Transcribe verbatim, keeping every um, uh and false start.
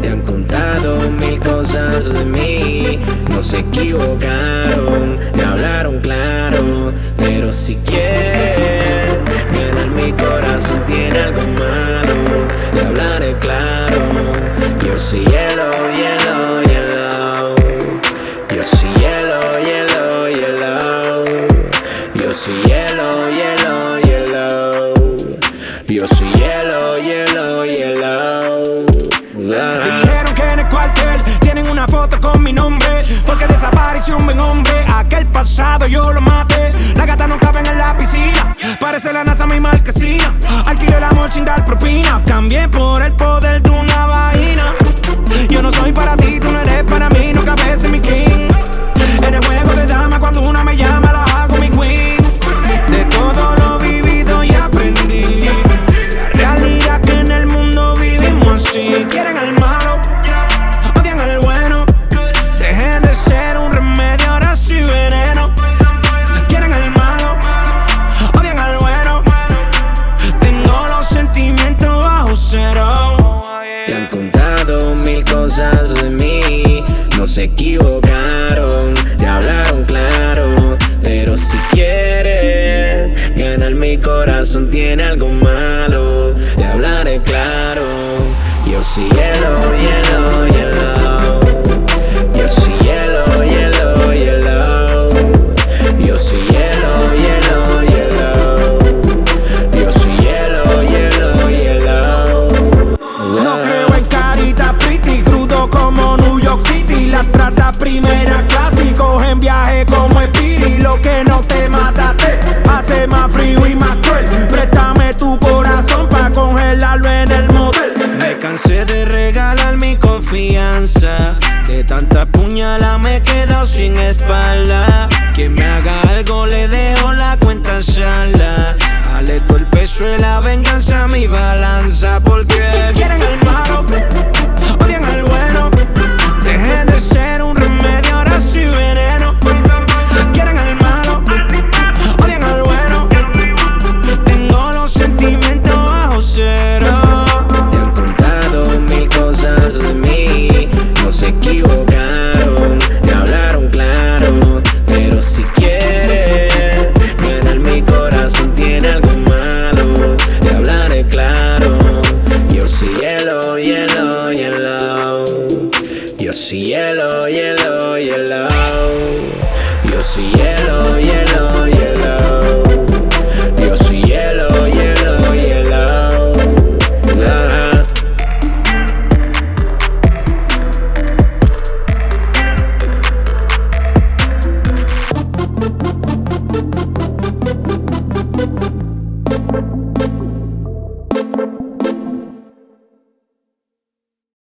Te han contado mil cosas de mí, no se equivocaron, te hablaron claro. Pero si quieren ganar mi corazón, tiene algo malo, te hablaré claro. Yo soy hielo, hielo, hielo. Yo soy hielo, hielo, hielo. Yo soy hielo, hielo, hielo. Yo soy hielo, hielo, hielo. Dijeron que en el cuartel tienen una foto con mi nombre, porque desapareció un buen hombre. Aquel pasado yo lo maté. La gata no caben en la piscina, parece la NASA mi marquesina. Alquilé el amor sin dar propina, cambié por el poder de una vaina. Yo no soy para ti, tú no eres para mí, no cabes en mi king. En el juego de dama cuando una me llama la hago mi queen. De todo lo vivido y aprendí, la realidad que en el mundo vivimos así. Quieren al malo, odian al bueno. Dejé de ser un remedio, ahora soy veneno. Quieren al malo, odian al bueno. Tengo los sentimientos bajo cero. Te han contado mil cosas de mí, no se equivocaron, te hablaron claro. Pero si quieres ganar mi corazón, tiene algo malo, te hablaré claro. Yo soy hielo, hielo, hielo. Yo soy hielo, hielo, hielo. Yo soy hielo, hielo, hielo. Yo soy hielo, hielo, hielo. No creo en carita pretty, crudo como New York City. Las trata primera clase y cogen viaje como Speedy. Lo que no te mata te hace más frío y más cruel. Préstame tu corazón pa' congelarlo en el motel. Me cansé de regalar mi confianza, de tanta puñalada me he quedado sin espalda. Quien me haga algo le dejo la cuenta sala. Dale todo el peso de la venganza a mi balanza. Porque quieren al malo, odian al bueno. Dejé de ser un remedio, ahora soy veneno. Quieren al malo, odian al bueno. Tengo los sentimientos bajo cero. Te han contado mil cosas de mí, no se equivocaron, te hablaron claro. Pero si quieres ganar mi corazón, tiene algo malo, te hablaré claro. Yo soy hielo, hielo, hielo. Yo soy hielo,